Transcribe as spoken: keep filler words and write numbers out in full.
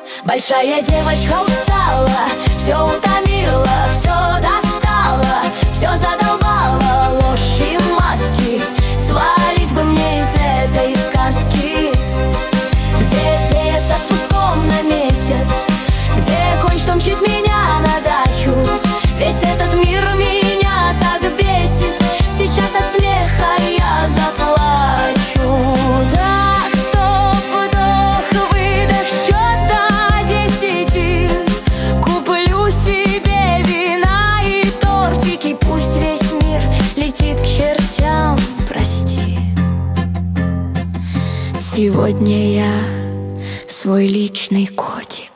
Большая девочка устала, все утомила, все достала, все задолбала, ложь и маски. Свалить бы мне из этой сказки, где фея с отпуском на месяц, где конь, что мчит меня на дачу. Весь этот мир меня так бесит, сейчас от смеха я заплачу. Так, стоп, вдох, выдох, счет до десяти. Куплю себе вина и тортики, пусть весь мир летит к чертям, прости. Сегодня я свой личный котик.